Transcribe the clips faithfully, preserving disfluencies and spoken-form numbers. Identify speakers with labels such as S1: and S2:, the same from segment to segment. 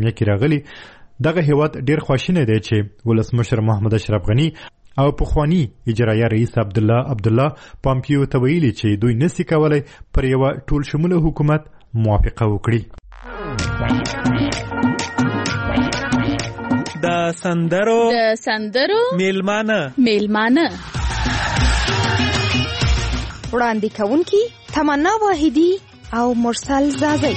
S1: اعلامیه کې راغلی دغه هیواد ډیر خواشینی دی چې ولسمشر محمد اشرف غنی او پخوانی اجرایه رئیس عبد الله عبد الله پامپیو ته ویلي چې دوی نسی کولای پر یو ټول شموله حکومت موافقه وکړي.
S2: د سندرو
S3: د سندرو
S2: میلمانه
S3: میلمانه
S4: وړاندې کوونکی تمنا واحدی او مرسل زازی.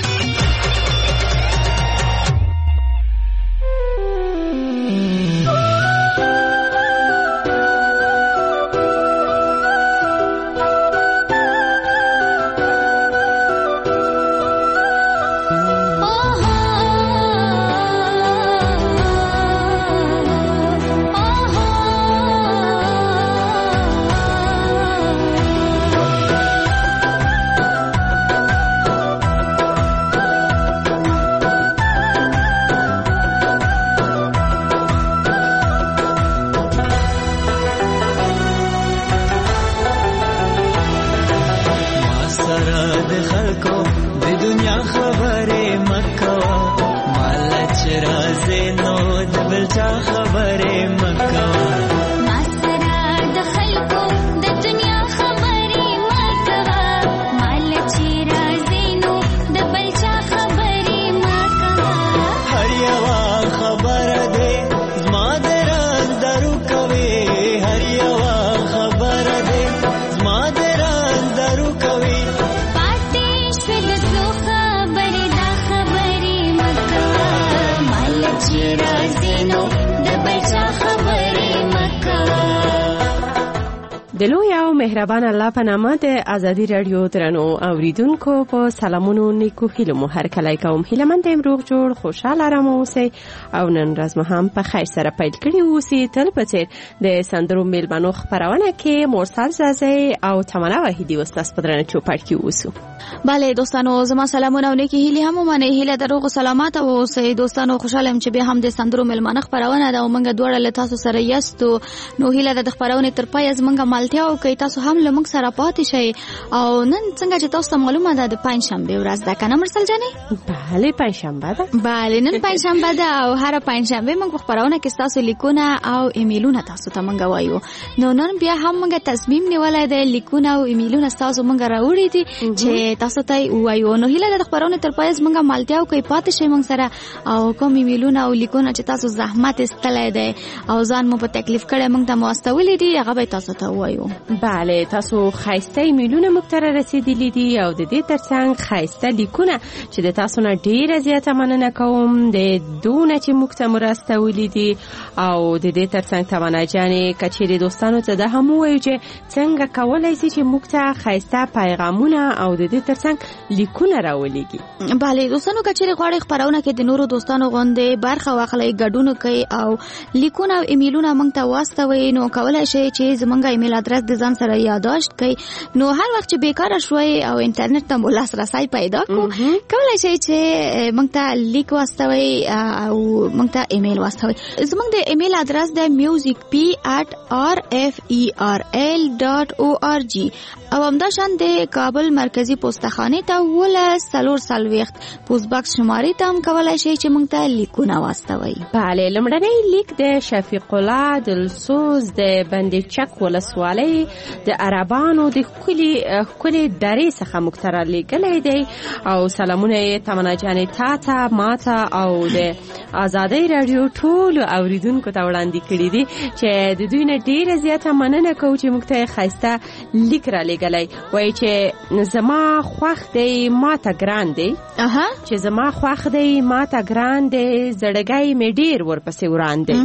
S5: د لوی او مهربان الله په نامه د ازادي رادیو درنو اوریدونکو په سلامونو نیکو هیلو مو هر کله کوم هیلمند امروغ جوړ خوشاله آرام اوسئ او نن ورځ مو هم په خیر سره پیل کړی اوسئ. تل په څیر د سندرو میلمنو خبرونه کې مرسل زازی او تمنا واحدی واستاس په درنه چوپړ کې اوسو.
S3: بله دوستانو زما سلامونه او نیکی هیلې هم منه هیله د روغ سلامت او اوسئ. دوستانو خوشاله ام چې به هم د سندرو میلمنه خبرونه دا ومنګه دوړه له تاسو سره یاستو. نو هیله د خبرونه تر پای از منګه مالتیا او کوي تاسو هم له موږ سره پاتې شئ. او نن څنګه چې تاسو معلومه ده د پنځشنبه ورځ ده کنه مرسل جانې؟
S5: بله پنځشنبه ده.
S3: بله نن پنځشنبه ده او هر پنځشنبه موږ په خبرونه کې تاسو لیکونه او ایمیلونه تاسو ته موږ وایو. نو نن بیا هم موږ تصمیم نیولای دی لیکونه او ایمیلونه تاسو موږ راوړي دي چې تاسو ته وایو. نو هیله د خبرونه تر پای موږ مالتیا او کوي پاتې شئ موږ سره او کوم ایمیلونه او لیکونه چې تاسو زحمت استلای دی او ځان مو په تکلیف کړی موږ ته واستولې دي هغه به تاسو ته وایو.
S5: بله تاسو خایسته ایمیلونه موږ ته رسیدلي دي او د دې ترڅنګ خایسته لیکونه چې د تاسو نه ډیره زیاته مننه کوم د دونه چې موږ ته راستولي دي او د دې ترڅنګ تمنا جانې کچېرې دوستانو ته د هم وایو چې څنګه کولای شي چې موږ ته خایسته پیغامونه او د دې ترڅنګ لیکونه راولېږي.
S3: بله دوستانو کچېرې غواړئ خبرونه کې د نورو دوستانو غوندې برخه واخلئ ګډون کوي او لیکونه او ایمیلونه موږ ته واستوئ. نو کولای شئ چې زموږ ایمیل ادرس د ځان سره یادداشت کړئ. نو هر وخت چې بیکاره شوئ او انټرنیټ ته مو لاسرسی پیدا کړو کولای شئ چې موږ ته لیک واستوئ او موږ ته ایمیل واستوئ. زموږ د ایمیل ادرس د میوزیک پی ایټ آر اف ای آر ایل ډاټ او آر جی او همداشان د کابل مرکزی پوسټخانه ته ولس څلور څلوېښت پوسټ باکس شمارې ته هم کولای شئ چې موږ ته لیکونه واستوئ.
S5: بله لومړنی لیک د شفیق الله دلسوز د بندې چک ولسوالۍ د عربانو د ښکلي ښکلي درې څخه موږ ته رالیږلی دی او سلامونه یې تمنا جانې تا ته ما ته او د ازادۍ راډیو ټولو اوریدونکو ته وړاندې کړي دي چې د دوی نه ډېره زیاته مننه کوو چې موږ ته یې ښایسته لیک رالیږلی. وایي چې زما خوښ دی ما ته ګران دی چې زما خوښ دی ما ته ګران دی زړګی مې ډېر ورپسې وران دی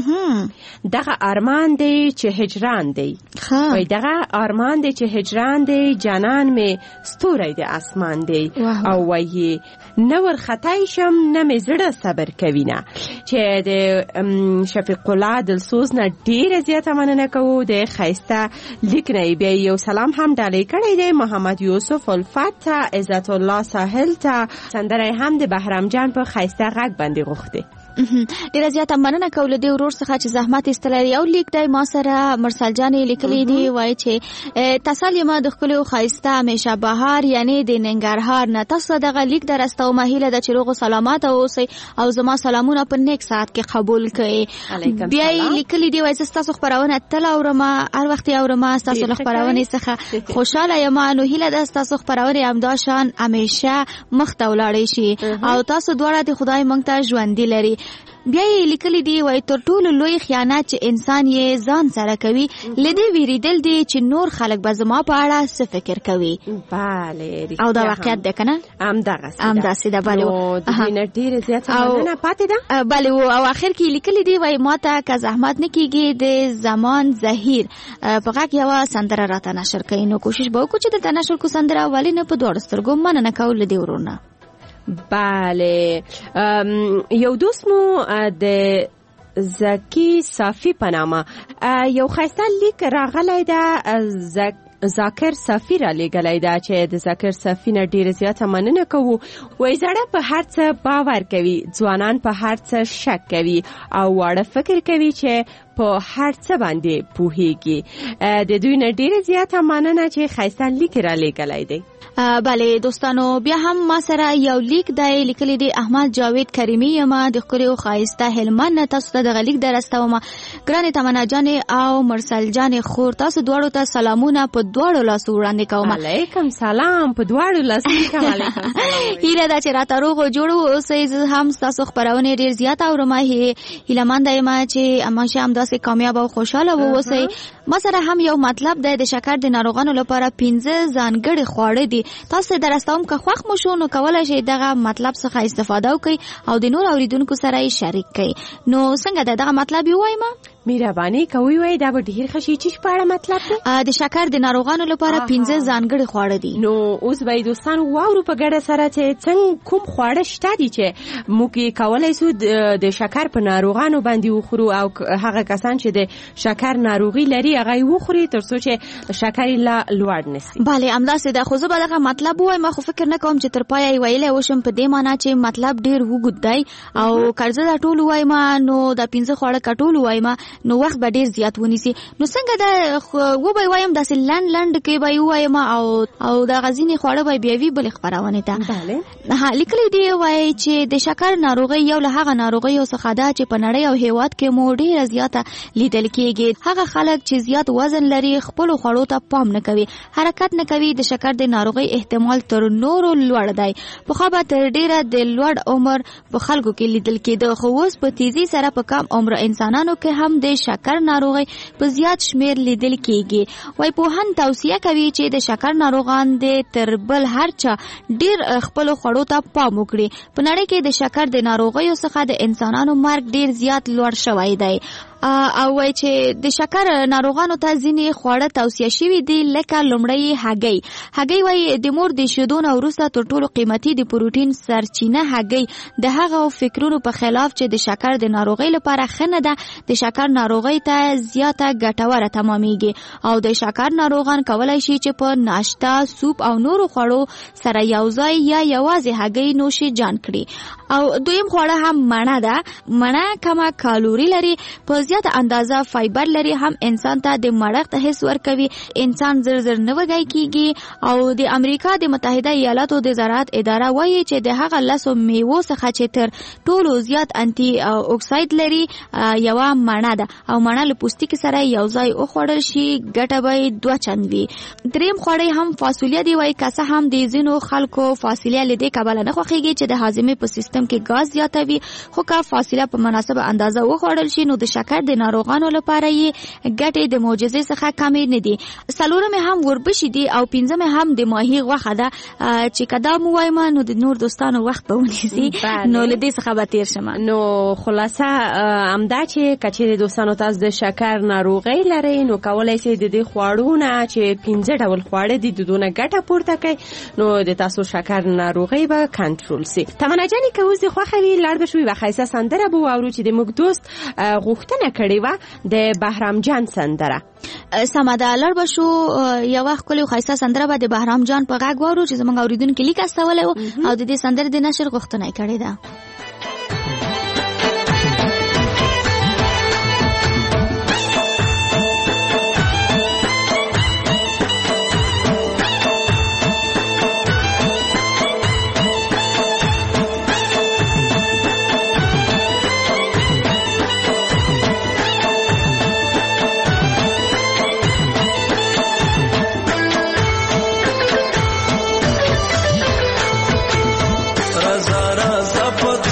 S5: دغه ارمان دی چې هجران دی وای دغه ارمان دی چې هجران دی جانان می ستوری دی اسمان دی او وای نه ور خطای شم نه می زړه صبر کوي نه چې د شفیق الله دلسوز نه ډیره زیاته مننه کوو د ښایسته لیک نه. بیا یو سلام هم ډالۍ کړی دی محمد یوسف الفت ته، عزت الله ساحل ته، سندره هم د بهرام جان په ښایسته غږ باندې غوښتې.
S3: ډیره زیاته مننه کوله د ورور څخه چې زحمت ایستلې. یو لیک دی ما سره مرسل جانې لیکلی دی، وایي چې تسل یم د ښکلي او ښایسته همیشه بهار یعنې د ننګرهار نه تاسو دغه لیک درسته او هیله ده چې روغ او سلامت اوسئ او زما سلامونه په نیک ساعت کې قبول کړئ. بیا یې لیکلی دی وایي زه ستاسو خپرونه تل اورم، هر وخت یې اورم، ستاسو له خپرونې څخه خوشحاله یم. نو هیله ده ستاسو خپرونې همدا شان همیشه مخته ولاړې شي او تاسو دواړه د خدای موږ ته ژوندي لري. بیا یې لیکلی دی وایي تر ټولو لوی خیانت چې انسان یې ځان سره کوي له دې ویریدل دی چې نور خلک به زما په اړه څه فکر کوي.
S5: بله
S3: او دا واقعیت دی که نه؟
S5: همدغسې
S3: همداسې ده. بله
S5: نو د دوی نه ډېرې زیاته مننه پاتې ده.
S3: بله او اخر کې لیکلی دی وایي ما ته که زحمت نه کېږي د زمان زهیر په غږ یوه سندره راته نشر کوي. نو کوشش به وکړو چې دلته نشر کړو سندره، ولې نه په دواړو سترګو مننه کوو له دې ورور نه.
S5: بله یو دوست مو د زکی صافی په نامه یو ښایسته لیک راغلی ده، ذاکر صافی را لیږلی ده چې د ذاکر صافی نه ډېره زیاته مننه کوو. وایي زړه په هر څه باور کوي، ځوانان په هر څه شک کوي او واړه فکر کوي چې په هر څه باندې پوهیږي. د دوی نه ډېره زیاته مننه چې ښایسته لیک را لیږلی دی.
S3: بله دوستانو بیا هم ما سره یو لیک دی لیکلی دی احمد جاوید کریمی یم د ښکلي او ښایسته هلمند نه. تاسو ته دغه لیک درستوم. ګرانې تمنا جانې او مرسل جانې خور، تاسو دواړو ته سلامونه په دواړو لاسو وړاندې کوم.
S5: علیکم سلام په دواړو لاسو کوم. علیکم سلام.
S3: هیله ده چې راته روغ او جوړ اوسئ. زه هم ستاسو خپرونې ډېر زیات اورم. هیلهمنده یم چې همیشه همداسې کامیاب او خوشحاله واوسئ. ما سره هم یو مطلب دی د شکر د ناروغانو لپاره پنځه ځانګړي خواړه دي. تاسو درستوم که خوښ مو شو نو کولی شئ دغه مطلب څخه استفاده وکړئ او د نور اوریدونکو سره یې شریک کړئ. نو څنګه ده دغه مطلب یې ووایم؟
S5: مهرباني کوئ وایي دا به ډېر ښه شي. چې په اړه مطلب دی
S3: د شکر د ناروغانو لپاره پنځه ځانګړي خواړه دي.
S5: نو اوس به یې دوستانو واورو په ګډه سره چې څنګه کوم خواړه شته دي چې موږ یې کولی سو د شکر په ناروغانو باندې وخورو او هغه کسان چې د شکر ناروغي لري هغه یې وخوري تر څو چې شکر یې لا لوړ نسي.
S3: بله همداسې ده. خو زه به دغه مطلب ووایم، خو فکر نه کوم چې تر پایه یې ویلی وشم په دې معنا چې مطلب ډېر اوږد دی او که زه دا ټول ووایم نو دا پنځه خواړه که ټول ووایم نو وخت به ډېر زیات ونیسي. نو څنګه ده و به یې وایم داسې لنډ لنډ کې به یې ووایم او او دغه ځینې خواړه به یې بیا وي بلې خپرونې ته.
S5: بله
S3: لیکلی دی وایي چې د شکر ناروغۍ یو له هغه ناروغیو څخه ده چې په نړۍ او هېواد کې مو ډېره زیاته لیدل کېږي. هغه خلک چې زیات وزن لري خپلو خوړو ته پام نه کوي، حرکت نه کوي. د شکر د ناروغۍ احتمال تر نورو لوړ دی. پخوا به تر ډېره د لوړ عمر په خلکو کې لیدل کېده، خو اوس په تیزي سره په کم عمر انسانانو کې هم د شکر ناروغۍ په زیات شمیر لیدل کېږي. وایي پوهان توصیه کوي چې د شکر ناروغان د تر بل هر چا ډېر خپلو خوړو ته پام وکړي. په نړۍ کې د شکر د ناروغیو څخه د انسانانو مرګ ډېر زیات لوړ شوی دی. او وایي چې د شکر ناروغانو ته ځینې خواړه توصیه شوي دي لکه لومړی هګۍ. هګۍ وایي د مور د شیدو نه وروسته تر ټولو قیمتي د پروټین سرچینه هګۍ د هغو فکرونو په خلاف چې د شکر د ناروغۍ لپاره ښه نه ده د شکر ناروغۍ ته زیاته ګټوره تمامیږي. او د شکر ناروغان کولی شي چې په ناشته، سوپ او نورو خوړو سره یوځای یا یوازې هګۍ نوش جان کړي. او دویم خواړه هم مڼه ده. مڼه کمه کالوري لري، په زیاته اندازه فایبر لري، هم انسان ته د مړښت حس ورکوي، انسان زر زر نه وږی کیږي. او د امریکا د متحده ایالاتو د زراعت اداره وایي چې د هغه لسو میوو څخه چې تر ټولو زیات انټي اکساید لري یوه مڼه ده او مڼه له پوستکي سره یو ځای وخوړل شي ګټه به دوه چند وي. دریم خواړی هم فاصولیه دی. وایي که څه هم د ځینو خلکو فاصولیه له دې کبله نه خوښیږي چې د هاضمې په سیستم کې ګاز زیاته وي، خو که فاصله په مناسبه اندازه وخوړل شي نو د شکر شکر د ناروغانو لپاره یې ګټې د معجزې څخه کمې نه دي. څلورم هم وربشي دي او پنځم هم د ماهي غوښه ده چې کدا مو وایم نو د نور دوستانو وخت به ونیسي نو له دې څخه به تیر شم.
S5: نو خلاصه همدا چې کچېرې دوستانو تاسو د شکر ناروغۍ لرئ نو کولی شئ د دې خواړو نه چې پنځه ډول خواړه دي د دونه ګټه پورته کوي نو د تاسو شکر ناروغۍ به کنټرول سي. تمنا جانې که اوس دې خوښه وي لاړ به شو یوه ښایسته سندره به واورو چې د موږ دوست غوښتنه کړې وه د بهرام جان سندره.
S3: سمه ده لاړ به شو یوه ښکلې ښایسته سندره به د بهرام جان په غږ واورو چې زموږ اورېدونکي لیک استولی و او د دې سندرې د نشر غوښتنه یې کړې ده.
S6: Raza raza pot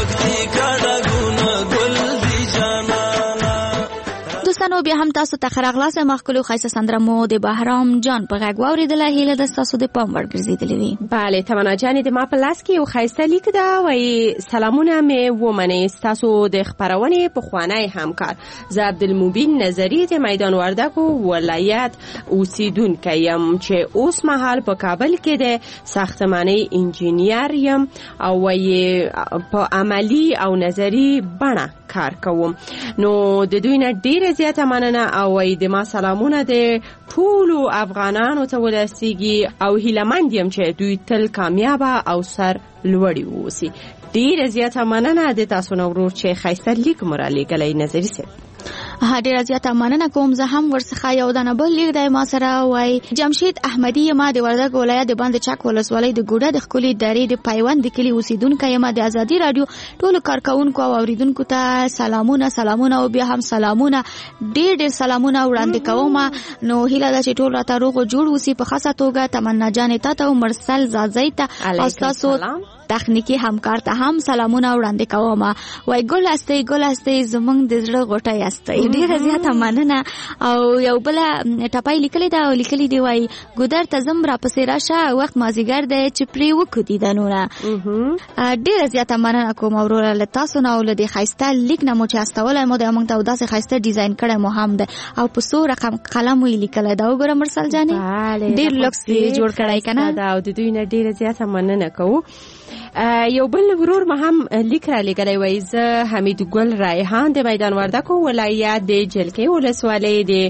S3: دوستانو بیا هم تاسو ته خراغلاس مخکلو خیسه سندره مو د بهرام جان په غږ واوریدله. هیله ده تاسو د پام وړ ګرځېدلې وي.
S5: بله تمنا جانې د ما په لاس کې یو ښایسته لیک ده، وایي سلامونه مې ومنئ، ستاسو د خپرونې پخوانی همکار زه عبدالمبین نظري د میدان وردګو ولایت اوسیدونکی یم چې اوس مهال په کابل کې د ساختماني انجینیر یم او وایي په عملی او نظري بڼه کار کوم. نو د دوی نه ډیره زیاته مننه او وایي د ما سلامونه د ټولو افغانانو ته ورسیږي او هیلهمند یم چې دوی تل کامیابه او سر لوړي واوسي. ډیره زیاته مننه د تاسو نو ورور چې ښایسته لیک مو رالیږلی نظري صاحب.
S3: ها ډیره زیاته مننه کوم. زه هم ورڅخه یو دانه بل لیک دی ما سره، وایي جمشید احمدي یم د وردګ ولایت د باندې چک ولسوالۍ د ګوډه د ښکلي درې د پیوند د کلي اوسیدونکی یم. د ازادي راډیو ټولو کارکونکو او اوریدونکو ته سلامونه سلامونه او بیا هم سلامونه، ډیر ډیر سلامونه وړاندې کوم. نو هیله ده چې ټول راته روغ جوړ اوسي. په خاصه توګه تمنا جانې ته ته او مرسل زازۍ ته او تاسو تخنیکی همکار ته هم سلامونه وړاندې کوم. وای ګل استي ګل استي زمونږ د زړه غوټه یاستئ. ډیره زیاته مننه. او یو بل ټپای لیکلی دا او لیکلی دی، وای ګودر ته زم را پسې راشه وخت مازیګر دی چې پرې وکړو دیدنونه. ډیره زیاته مننه کوم وروره له تاسو نه او له دې ښایسته لیک نه مو چې استولی مو د موږ ته داسې ښایسته ډیزاین کړی مو هم دی او په څو رقم قلم یې لیکلی دا. وګوره مرسل جانې ډیر لوکس یې جوړ کړی که نه.
S5: او د دوی نه ډیره زیاته مننه کوو. یو بل ورور ما هم لیک را لګلی، وایي زه حمید ګل ریحان د میدان وردګو ولایت د جلکې ولسوالۍ د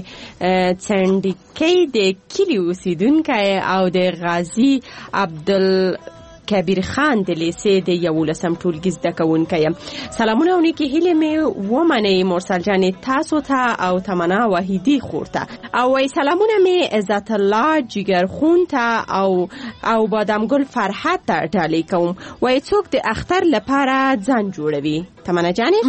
S5: څنډکۍ د کلي اوسیدونکی او د غازي عبدل کبیر خان د لیسې د یولسم ټولګي زده کوونکی یم. سلامونه او نیکې هیلې مې ومنئ مرسل جانې تاسو ته او تمنا وحیدي خور ته، او وایي سلامونه مې عزت الله جگر خون ته او او بادامګل فرحت ته ډالۍ کوم. وایي څوک د اختر لپاره ځان جوړوي. تمنا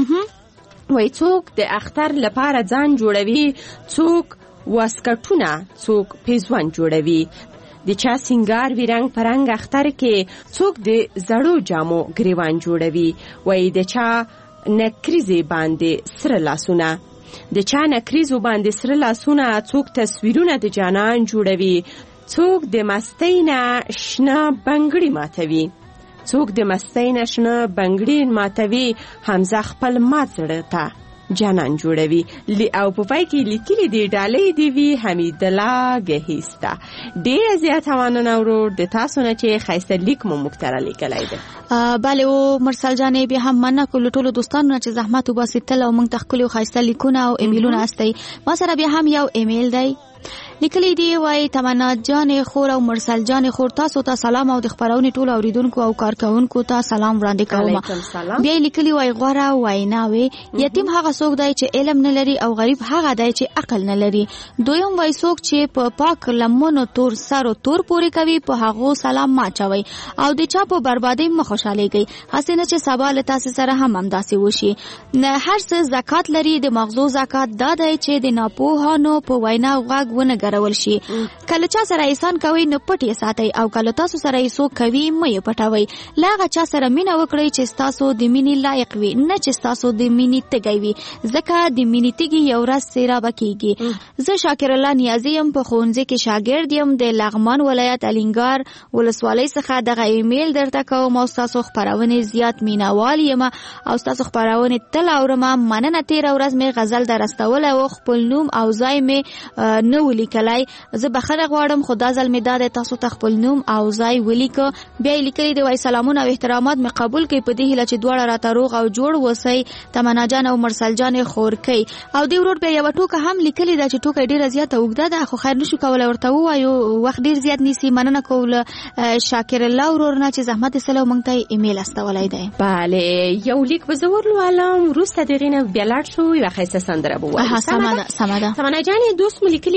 S5: جانې وایي څوک د اختر لپاره ځان جوړوي، څوک واسکټونه، څوک پیزوان جوړوي، د چا سنگار وی رنگ پرنګ اختر کې، څوک د زړو جامو گریوان جوړوي. وای د چا نکریزې باندې سره لاسونه، د چا نکریزو باندې سره لاسونه، څوک تصویرونه د جانان جوړوي، څوک د مستۍ نه شنه بنګړي ماتوي، څوک د مستۍ نه شنه بنګړي ماتوي، حمزه خپل مات زړه ته جانان جوړوي. او په پای کې لیکلي دی ډالۍ دی وی حمید الله گهیستا. ډیره زیاته مننه ورور د تاسو نه چې ښایسته لیک مو موږ ته رالیکلی دی.
S3: بله او مرسل جانې بیا هم مننه کوو ټولو دوستانو نه چې زحمت وباسي تل او موږ ته ښکلي او ښایسته لیکونه او ایمیلونه استئ. ما سره بیا هم یو ایمیل دی لیکلی دی، وای تمنا جان خور او مرسل جان خور تاسو ته سلام او د خبرونې ټول اوریدونکو او کارکونکو ته سلام وړاندې کوم. بیا لیکلی وای غوړه ویناوي یتیم هغه څوک دی چې علم نه لري او غریب هغه دی چې عقل نه لري. دویم وای څوک چې په پاک لمنو تور سر او تور پوری کوي په هغه سلام ماچوي او د چا په بربادي مخ خوشاليږي. حسینه چې سبا له تاسو سره هم همداسې وشي. نه هر څه زکات لري، د مغزو زکات دا دی چې د ناپوهانو په وینا غوږ ونه ګرول شي. کله چا سره احسان کوي نو پټ یې ساتئ او کله تاسو سره یې څوک کوي مه یې پټوئ. له هغه چا سره مینه وکړئ چې تاسو د مینې لایق وي، نه چې تاسو د مینې تږی وي، ځکه د مینې تږي یو ورځ سیرابه کیږي. زه شاکر الله نیازی یم، په ښوونځي کې شاګرد یم، د لغمان ولایت الینګار ولسوالۍ څخه دغه ایمیل درته کوم او تاسو خبرونه زیات مینوال یم او تاسو خبرونه تل اورم. مننه. تیر ورځ مې غزل درستول او خپل نوم او ځای مې نه ولیکلای. زه بخښنه غواړم، خدا ځل مې داد تاسو ته خپل نوم او ځای ولیکو. بیا لیکلي دی وای سلامونه او احترامات مې قبول کړئ په دې هیله چې دواړه راته روغ او جوړ وسی. تمنا جان او مرسل جان خورکی او دی ورور بیا یو ټوکه هم لیکلي دا چې ټوکه ډیره زیاته اوږده ده خو خیر نشو کولای ورته ووایو، وخت ډیر زیات نیسی. مننه کوله شاکر الله ورور نه چې زحمت سلام مونږ ته ایمیل استولای دی.
S5: بله یو لیک به زور لولم روسته دغینه بیا لاړ شو یو خیسه سندره بو.
S3: ها سماده سماده
S5: تمنا جان دوست ملیکلی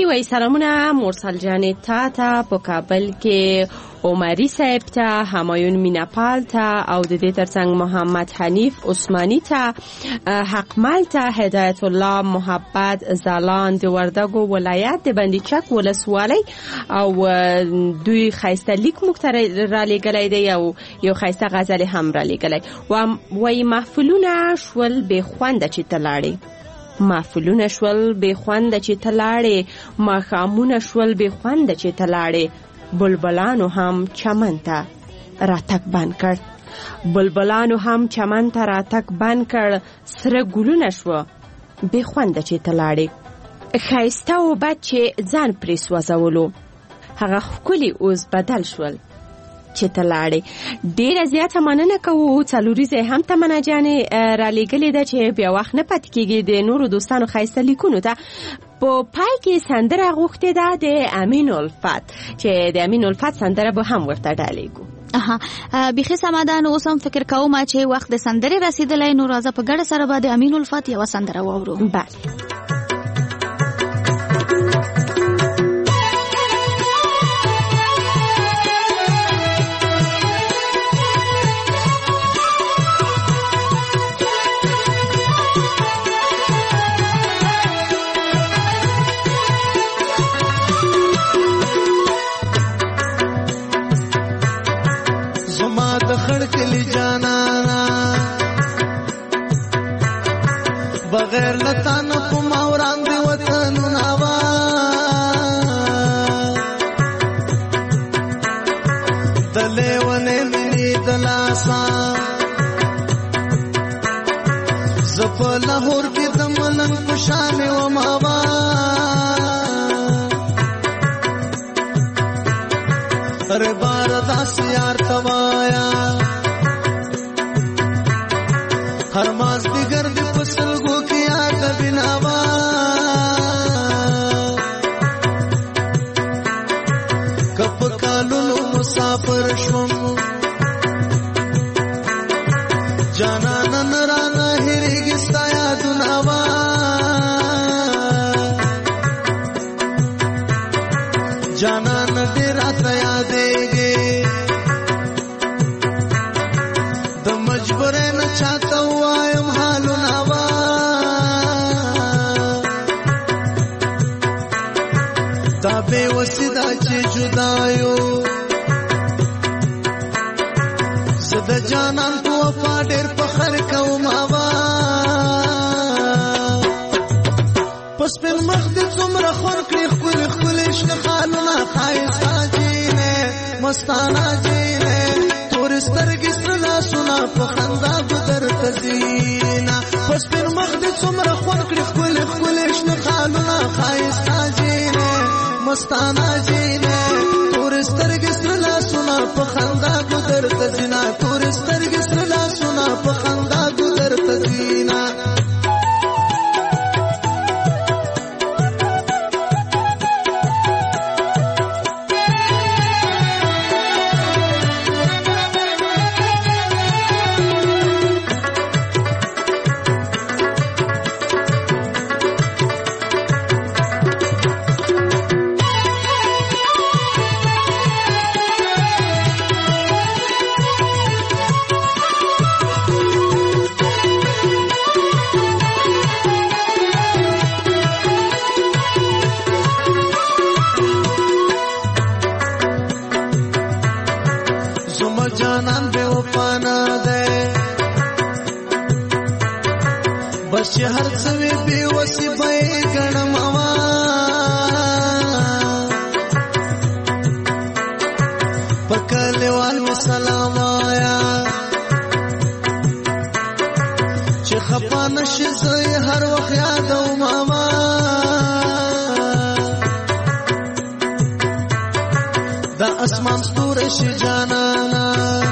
S5: وای سلامونه مرسل جان تا ته په کابل کې عمری صاحب ته همایون میناپال ته او د دې ترڅنګ محمد حنیف عثماني ته حقمل ته هدایت الله محبت زالان د وردګو ولایت د بندیچک ولسوالۍ او دوی خایسته لیک مختار را لګلای دی او یو خایسته غزل هم را لګلای و وای محفلونه شول به خوند چې تلاړي محفلونه شول به خوند چې تلاړي ماخامونه شول به خوند چې تلاړي بلبلانو هم چمن ته راتک بند کړ بلبلانو هم چمن ته راتک بند کړ سره ګلونه شو به خوند چې تلاړي خایسته او بد چې ځان پرې سوځولو هغه ښکلي اوس بدل شول چې تلاړي. ډیره زیاته مننه کوو څلوریزه هم تمنه جانې را لېږلې ده چې بیا وخت نه پاتې کېږي د نورو دوستانو ښایسته لیکونو ته. په پای کې سندره غوښتې ده د امین الفت چې د امین الفت سندره به هم ورته ډالېږو.
S3: اها بيخي سمادان اوس هم فکر کوم چې وخت د سندرې رسیدلی نو راځه په ګډه سره به د امین الفت یوه سندره واورو.
S5: بله
S6: بغیر لتان په ماوران دی وطن نوا دلې ونه ملي دلاسا زپ لاهور کې د ملنګ په شان و ماوا پر بار داس یار توایا هر ماز دیگر دی پسل گو کیا کبیناوا کپ کالونو مسافر شوم جانا نرانا هریگی ستایا دناوا جانا ندیرا تیا دیگے د مجبورین چاہتا وایم حالو نوا دا بے وسیدہ چی جدایو زد جانان کو وفا ډیر فخر کوم آوا پس پن مخ دې څومره خور کړی ښکلي ښکلي شنه خالونه ښایسته جینې مستانه جینې تور سترګې سره لاسونه په خندا ګودر ته ځينا پس پن مخ دې څومره خور کړی ښکلي ښکلي شنه خالونه ښایسته جینې مستانه جینې تور سترګې سره لاسونه په خندا ګودر ته ځينا تور سترګې سره لاسونه په خندا ګودر ته ځينا بس هر څوی بي وسی به ګڼموا پکلوال می سلام آیا چې خپانه شي زوی هر وخت یادو ماما دا اسمان ستوره شي جانانا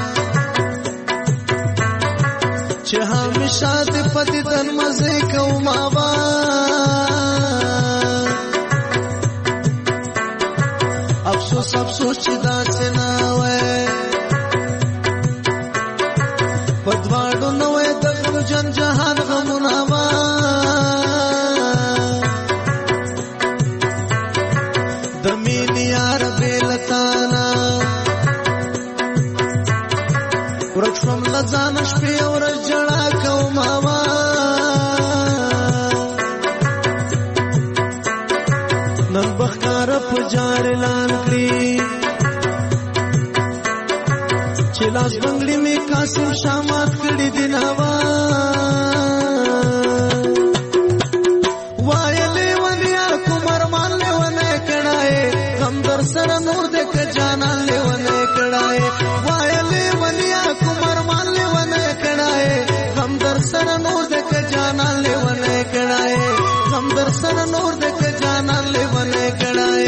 S6: چې همیشه دې پدې تن مزه کوم آوا افسوس افسوس چې داسې نه وای پدواړو نو د جن جهان غمونه وا شیراز بنگړي می قاسم شامات کړي دی نوا وایلې ونیا کومر مان له ونه کړای غم در سره نور د ک جانان له ونه کړای وایلې ونیا کومر مان له ونه کړای غم در سره نور د ک جانان له ونه کړای غم در سره نور د ک جانان له ونه کړای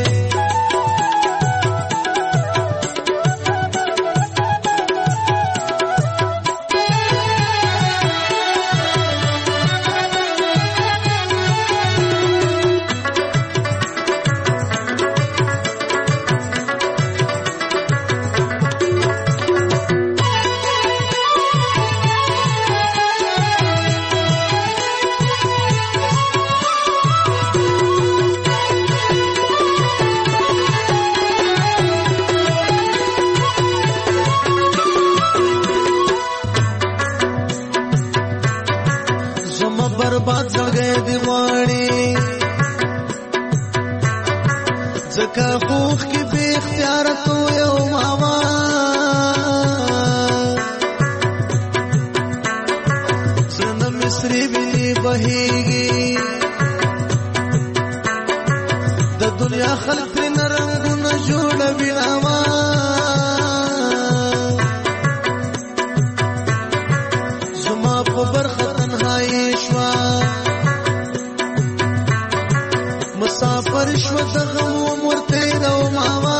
S6: برباد زړګې دی وړي ځکه خوخ کې به اختیار تو یو ماما څنګه مصری ویني بهيږي د دنیا خلک پر رنگونه جوړوي نوا زما په برخه تنهایی مسافر شو د غم عمر تیرو ماما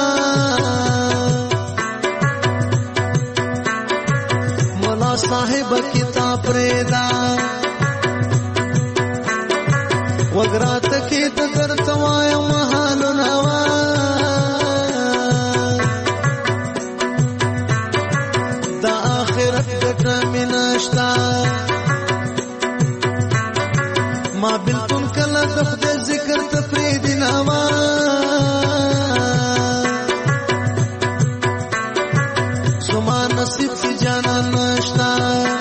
S6: مولا صاحب کتاب ریدا وګرات کې د درد وایم حال نوا د آخرت د کمناشتا ما بالکل کله د خدای ذکر تفرید نوا زما نصیب سی جانا نشتا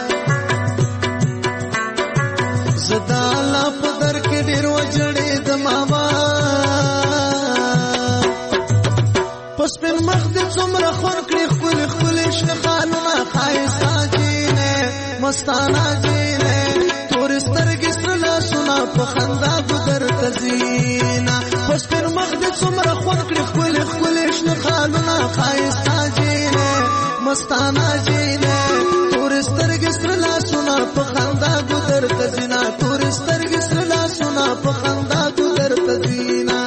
S6: زدا الله په در کې ډیر وجړې د ماما پس په مخ د څومره خور کړې خپل خپل شنه خانونه خایستا جینې مستانه جینې تور سترګې سره سنا په خندا ګذر تزینا پس پر مخ د څومره خور کړې خپل خپل شنه خانونه خایستا جینې مستانه جینې تور سترګې سره سنا په خندا ګذر تزینا تور سترګې سره سنا په خندا ګذر تزینا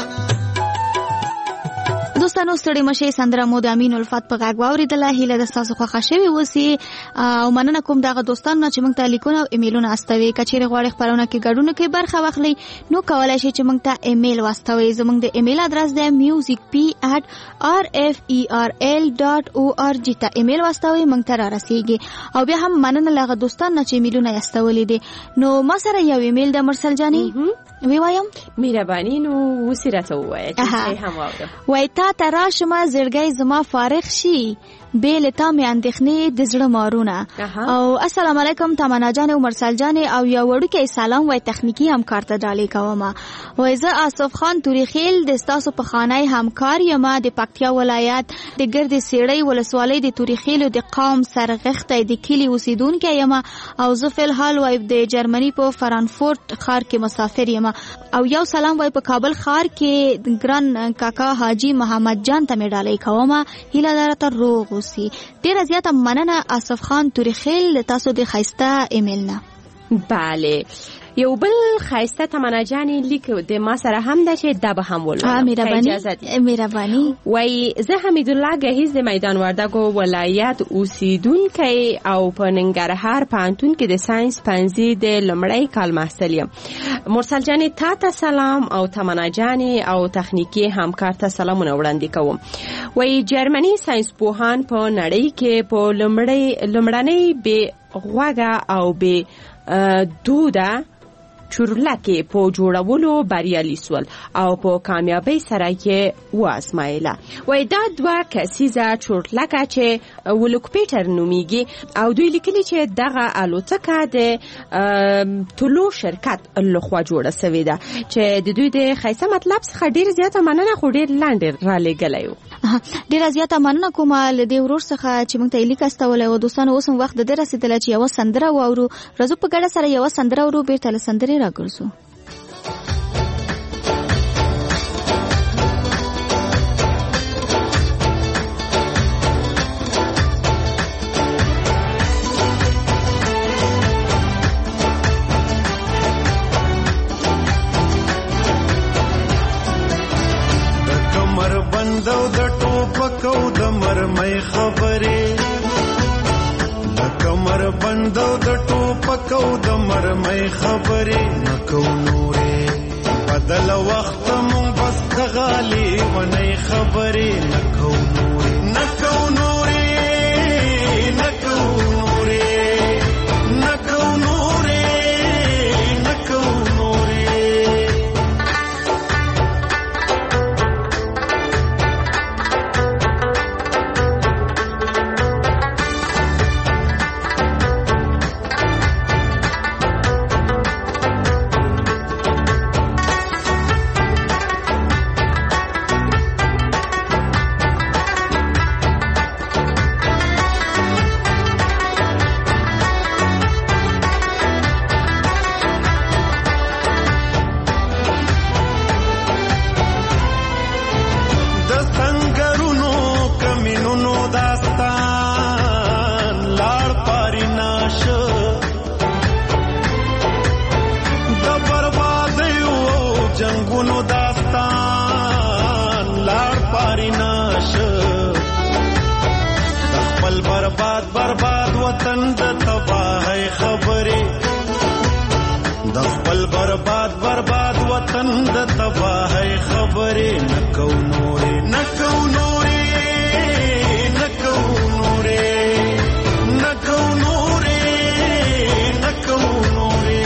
S3: دوستانو ستړي مشه سندره مو د امین الفات په غږ واوریدله هیله د تاسو خوښه شوی وسی او مننه کوم دغه دوستانو چې موږ ته لیکونه او ایمیلونه استوي کچېره غواړي خبرونه کې ګډون کې برخه واخلي نو کولای شئ چې موږ ته ایمیل واستوي زموږ د ایمیل ادرس دی music p at r f e r l dot org ته ایمیل واستوي موږ ته را رسیږي او بیا هم مننه لغه دوستانو چې ایمیلونه استولې دي نو ما سره یو ایمیل د مرسل جانی وی وایم
S5: مهرباني نو وسیرته وایي چې هم واوره
S3: وای تا تراشمه زړګي زما فارغ شي بیل تا می اندېخنې د زړه مارونه او السلام علیکم تمنا جان او مرسل جان او یو وړوکی سلام وای تخنیکی همکار ته ډالې کوم وای زه آصف خان توریخیل د تاسو په خانه همکار یم د پکتیا ولایت د ګرد سیړی ولسوالۍ د توریخیل د قوم سرغخته د کلی اوسیدونکو یم او زه فل حال وای د جرمني په فرانکفورت ښار کې مسافر یم او یو سلام وای په کابل ښار کې ګران کاکا حاجی محمد جان ته می ډالې کوم هیله درته روغ ډیر زیاته مننه آصف خان توریخیل تاسو د خایسته ایمیل نه
S5: بله یو بل خایسته تمنا جانی لیک د ما سره هم ده چې دا به هم ولولم
S3: مهرباني مهرباني
S5: وای زه حمید الله گهیز د میدان وردګو ولایت اوسیدونکی او په ننګرهار پوهنتون کې د ساينس پنځه د لمړی کال محصل یم مرسل جانی تا ته سلام او تمنا جانی او تخنیکی همکار ته سلامونه وړاندې کوم وای جرمني ساينس پوهان په نړۍ کې په لمړی لمړنۍ به غوګه او به دوده چورلکه په جوړولو بریالي سول او په کامیابی سره یې وازمایله وای دا دوه کسیزه چورلکه چې ولوکپیټر نومیږي او دوی لیکلي چې دغه الوتکه د تولو شرکت لخوا جوړه شوې ده چې د دوی د خیسه مطلب څخه ډیر زیاته مننه خو ډیر لاندې را لګلایو
S3: ډیره زیاته مننه کوم له دې ورور څخه چې موږ ته لیک استولې او دوستانو اوس هم وخت د دې رسیدل چې یو سندره واورو. راځو په ګډه سره یو سندره ورو بیرته له سندرې راګرځو.
S6: بندو د ټوپکو د مرمۍ خبرې د کمر بندو د ټوپکو د مرمۍ خبرې نکو نورې بدل وخت مون بس غالي ونی خبرې نکو نورې نکو نورې نکو نورې نکو نورې نکو نورې برباد وطن د تباہی خبرې د خپل برباد برباد وطن د تباہی خبرې نکو نورې نکو نورې نکو نورې نکو نورې نکو نورې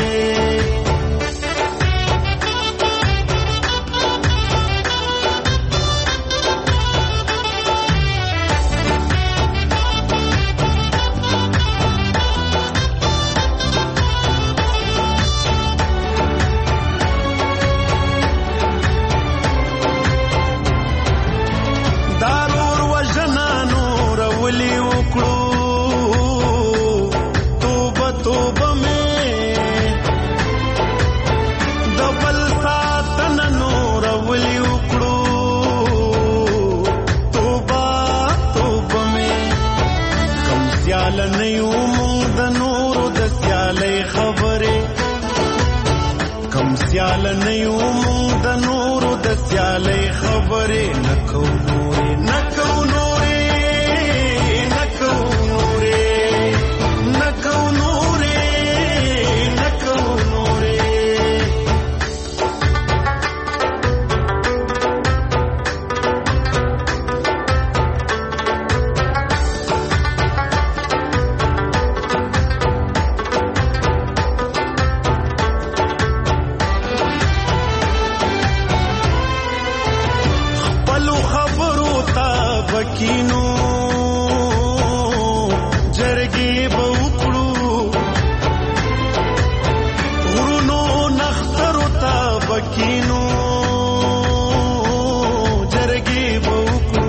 S6: سیال نیو مونږ د نورو د سیالۍ خبرې نکو نورې نکو نورې نکو نورې نکو نورې نکو نورې کینو جرګي بوکړو ورونو نخترو تا بکینو جرګي بوکړو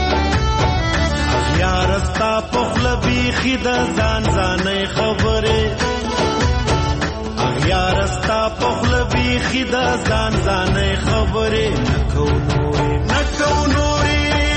S6: اخیار استا پخل بیخي د ځان ځانې خبره اخیار استا پخل بیخي د ځان ځانې خبره نکو نورې نکو نورې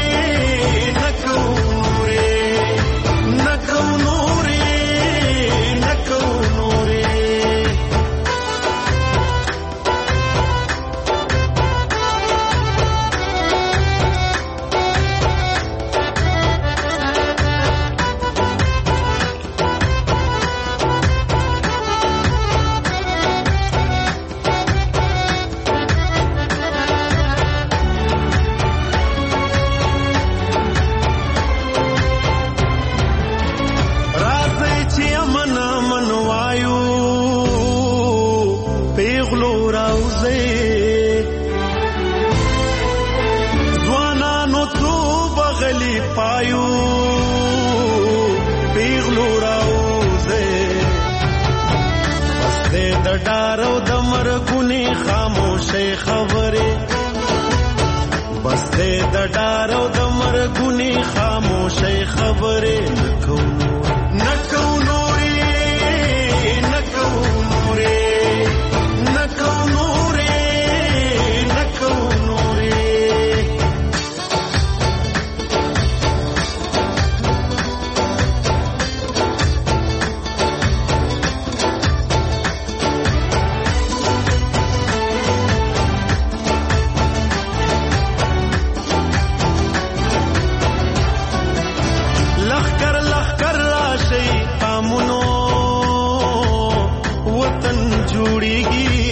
S6: پایو پیغلو راوزه بس دې د ډارو د مرګونی خاموشه خبره بس دې د ډارو د
S7: جوړیږي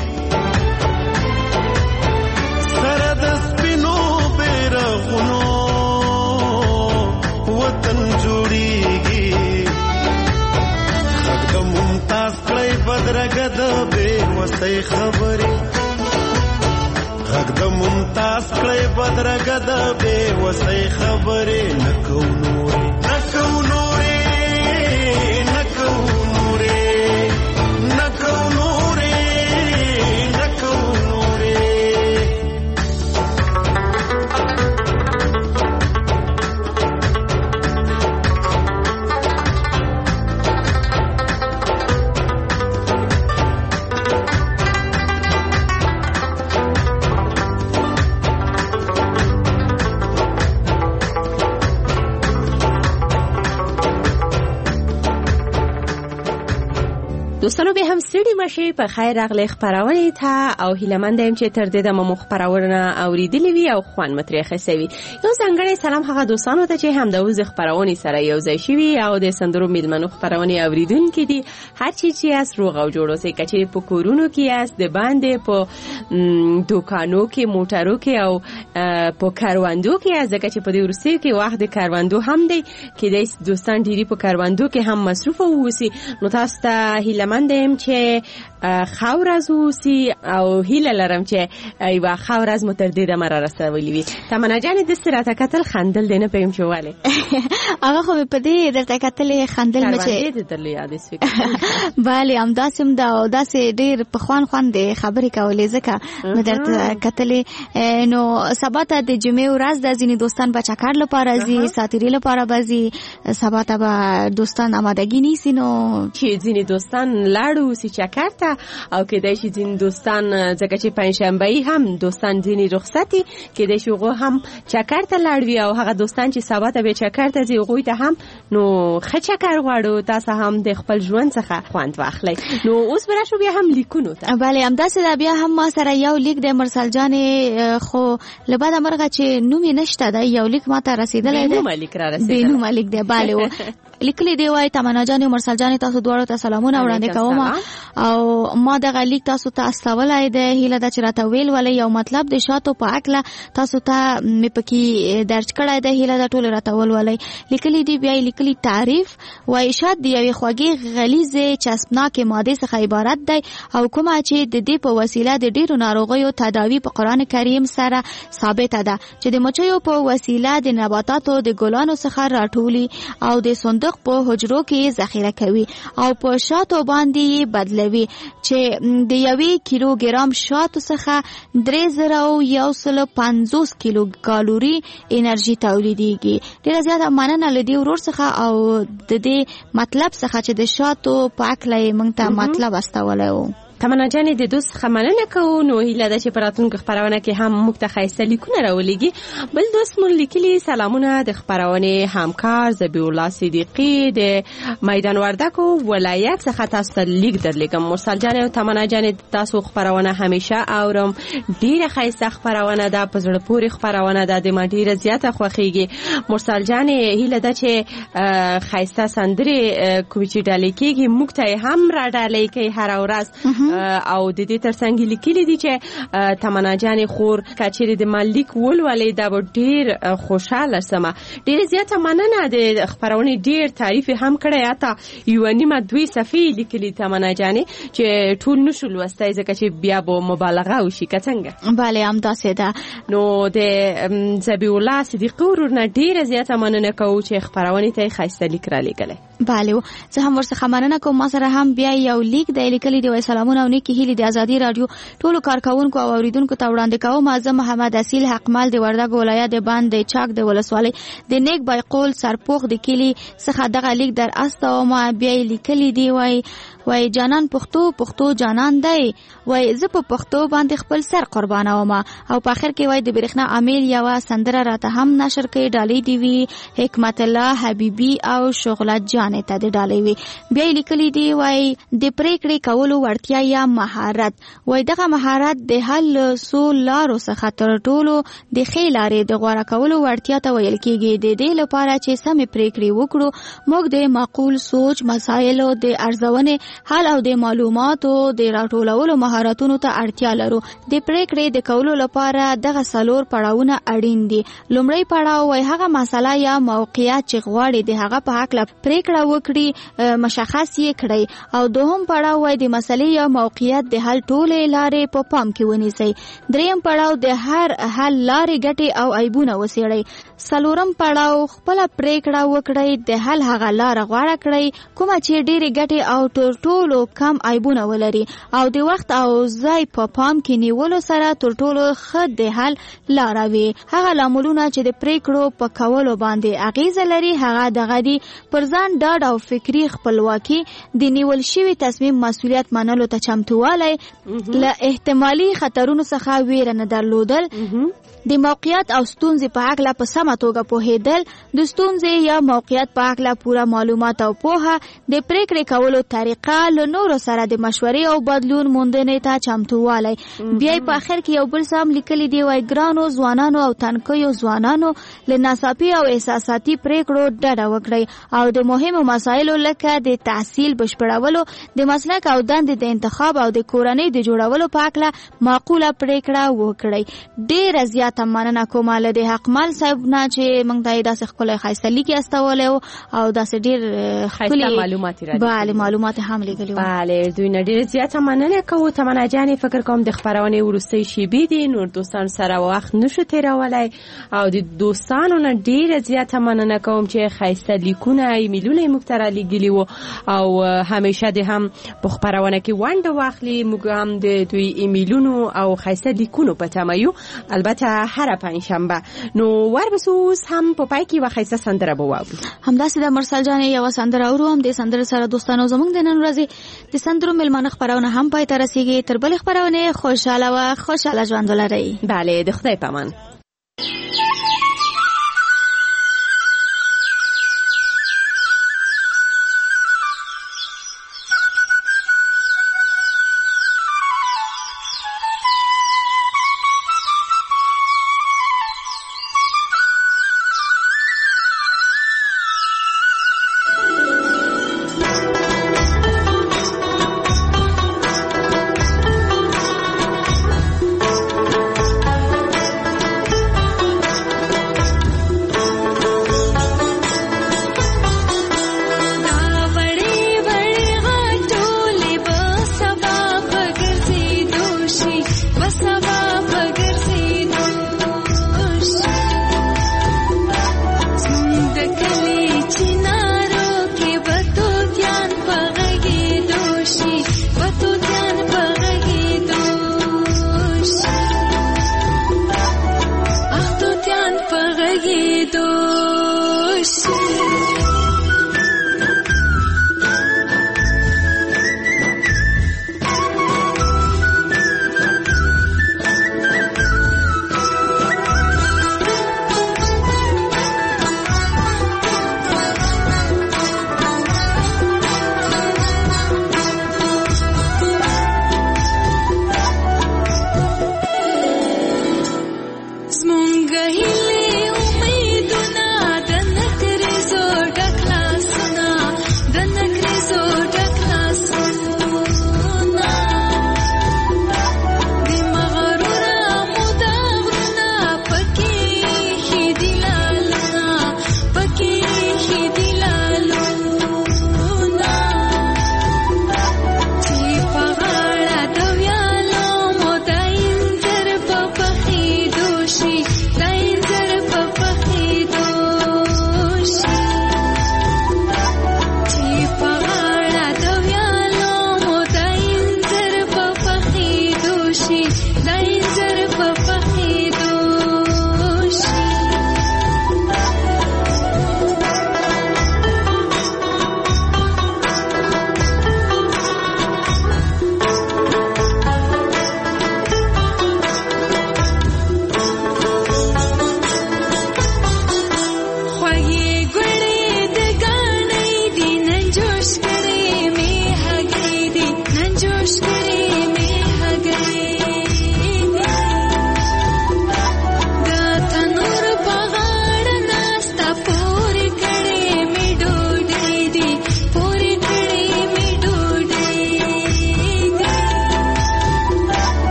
S7: سره د سپینو بیرغونو وطن جوړیږي خلک د ممتاز کړی بدرګه د بې وسۍ خبرې غږ د ممتاز کړی بدرګه د بې وسۍ خبرې نه کوو نورې نه کوو نورې نه کوو نورې نه کوو نورې نه کوو نورې
S5: دوستانو به هم سړي مشي په خیر راغلی خبرونه ته او هیلمند يم چې تر دې د مو خبرونه اوریدلې وي او خوان متريخه سوي یو څنګه سلام هغه دوستانو ته چې هم د وز خبرونه سره یو ځای شي او د سندرو میلمنو خبرونه اوریدونکو دي هر چی چې اس روغ او جوړو سي کچې په کورونو کې اس د باندې په دوکانو کې موټرو کې او په کاروندو کې از کچې په دې ورسې کې وخت د کاروندو هم دی کې د دوستان ډيري په کاروندو کې هم مصروف ووسی نو تاسو ته هیلمند یم چې خاور از اوسی او هیله لرم چې ایوا خاور از متر دې د مر رسولې وي تمنا جان د سراته کتل خندل دینه پېم چواله
S3: هغه خو په دې درته کتل خندل مې چې
S5: دې درلې یاد سوي
S3: bale امداسم دا او داسې ډېر په خوان خوان دې خبرې کولې ځکه مې درته کتل نو سبا ته د جمعې ورځ د ځینې دوستان په چکر لپاره ځي ساتيري لپاره بزي سبا ته به دوستان آمادګي نیسي نو
S5: چې ځینې دوستان لاړو سی چکر ته او کې دای شي ځین دوستان ځکه چې پنځشنبه هم دوستان ځینې رخصتي کې دای شي غو هم چکر ته لاړوي او هغه دوستان چې سبا ته به چکر ته ځي غوي ته هم نو ښه چکر غواړو تاسو هم د خپل ژوند څخه خوند واخلئ نو اوس برا شو بیا هم لیکونو ته
S3: bale همداسې دا بیا هم ما سره یو لیک د مرسل جانې خو لبا د مرغه چې نوم نشته دا یو لیک ما ته رسیدلی دی
S5: نو مالک را رسیدلی
S3: نو مالک دی bale لیکلی دی وای تمنا جان او مرسل جان تاسو دواړو ته سلامونه وړاندې کوم او ما دغه لیک تاسو ته استولای دی هیله د چرته ویل ولې یو مطلب د شاتو په اکله تاسو ته مې پکې درج کړای دی هیله د ټول راتول ولې لیکلی دی بیا لیکلی تعریف وای شات دی یو خوږی غلیظه چسبناک ماده څخه عبارت دی او کومه چې د دې په وسیله د ډیرو ناروغیو تداوی په قران کریم سره ثابت ده چې د مچیو په وسیله د نباتاتو د ګلانو څخه راټولي او د صندوق په حجرو کې ذخیره کوي او په شاتو باندې بدلوي چې د یوې کیلوګرام شاتو څخه درې زره یو سل پنځوس کیلو کالوري انرژي تولیدېږي ډیره زیاته مننه لدی ورور څخه او د دې مطلب څخه چې د شاتو پاک لای مونږ ته مطلب استولای وو
S5: تمنا جان د دوست خمننه کوو نو هیله ده چې پراتونکو خبرونه کې هم مختخیسه لیکونه راولېږي بل دوست مون لیکلي سلامونه د خبرونه همکار زبی الله صدیقی د میدان وردګو ولایت څخه تاسو ته لیک درلېږم مرسل جان او تمنا جان تاسو خبرونه همیشه اورم ډیره خیسه خبرونه ده په زړه پورې خبرونه ده د ما ډیره زیاته خوښیږي مرسل جان هیله ده چې خیسه سندري کوم چې ډالې کېږي موږ ته هم را ډالې کوي هر ورځ او د دې ترڅنګ لیکلي دي چې تمنا جان خور کچېری د مالک ولولې دا ډیر خوشاله سم ډیر زیاته مننه د خبرونه ډیر تعریف هم کړی اته یو نیمه دوی صفحې لیکلي تمنا جان چې ټول نشول وستای ځکه چې بیا به مبالغه وشي کڅنګ
S3: bale هم تاسو ده
S5: نو د زبی الله صدیق ورونه ډیر زیاته مننه کوو چې خبرونه ته خاصه لیک را لګلې
S3: bale زه هم ورڅخه مننه کوم ما سره هم بیا یو لیک دی لیکلی دی سلامونه او نیکی هیلې د ازادي رادیو ټولو کارکونکو او اوریدونکو ته وړاندې کوم اعظم محمد اصیل حقمل د وردګ ولایت د باندې چاک د ولسوالۍ د نیک بایقول سرپوخ د کلی څخه دغه لیک در استه ما بیا لیکلی دی وای وای جانان پښتو پښتو جانان دی وای زه په پښتو باندې خپل سر قربانوم او په اخر کې وای د برېښنا امیل یو سندره راته هم نشر کړي ډالۍ دی وی حکمت الله حبیبی او شغلت جان ته د ډالۍ وی بیا لیکلی دی وای د پریکړې کولو ورتیا یا مهارت وای دغه مهارت د حل سو لارو څخه تر ټولو د ښې لارې د غوړه کولو ورتیا ته ویل کېږي د دې لپاره چې سمې پریکړې وکړو موږ د معقول سوچ مسایلو د ارزونې حال او د معلوماتو د راټولولو مهارتونو ته اړتیا لرو. د پریکړې د کولو لپاره دغه څلور پړاوونه اړین دي. لومړی پړاو وای هغه مسله یا موقعیت چې غواړي د هغه په حق له پریکړه وکړي مشخص یې کړئ، او دوهم پړاو وای د مسلې یا موقعیت د حل ټولې لارې په پام کې ونیسئ. دریم پړاو د هر حل لارې ګټې او عیبونه وڅېړئ. څلورم پړاو خپله پریکړه وکړئ، د حل هغه لاره غوره کړئ کومه چې ډېرې ګټې او تر ټولو کم عیبونه ولري، او د وخت او ځای په پام کې نیولو سره تر ټولو ښه د حل لاره وي. هغه لاملونه چې د پریکړو په کولو باندې اغیزه لري هغه دغه دي: پر ځان ډاډ او فکري خپلواکي، د نیول شوي تصمیم مسؤلیت منلو ته چمتووالی، له احتمالي خطرونو څخه ویره نه درلودل، د موقعیت او ستونزې په هکله په سمه توګه پوهېدل، د ستونزې یا موقعیت په هکله پوره معلومات او پوهه، د پریکړې کولو طریقه، له نورو سره د مشورې او بدلون موندنې ته چمتووالی. بیا یې په آخر کې یو بل څه هم لیکلي دي: وایي ګرانو ځوانانو او تنکیو ځوانانو، له ناڅاپي او احساساتي پریکړو ډډه وکړئ او د مهمو مسایلو لکه د تحصیل بشپړولو، د مسلک او دندې د انتخاب او د کورنۍ د جوړولو په هکله معقوله پریکړه وکړئ. ډېره زیاته مننه کومه له د حقمل صاحب نه چې موږ ته یې داسې ښکلی ښایسته لیک یې استولی و او داسې ډېر ښکلي
S5: معلومات یې
S3: بله معلومات هم لیږلي وو.
S5: بله دوی نه ډېره زیاته مننه کوو. تمنا جانې فکر کوم د خپرونې وروستۍ شیبې دي، نور دوستان سره وخت نشو تېرولی، او د دوستانو نه ډېره زیاته مننه کوم چې ښایسته لیکونه ایمیلونه یې موږ ته رالیږلي وو، او همیشه د هم په خپرونه کې ونډه واخلي. موږ هم د دوی ایمیلونو او ښایسته لیکونو په تمه یو، البته هر پنجشنبه. نو وربسو اوس هم په پای کې یوه ښایسته سندره به واورو.
S3: همداسې د مرسل جانې یوه سندره اورو. هم د سندرې سره دوستانو زموږ د نن ورځې د سندرو میلمانه خپرونه هم پای ته رسېږي. تر بلې خپرونې خوشحاله وه، خوشحاله ژوند ولرئ.
S5: بله، د خدای په امان.
S8: What to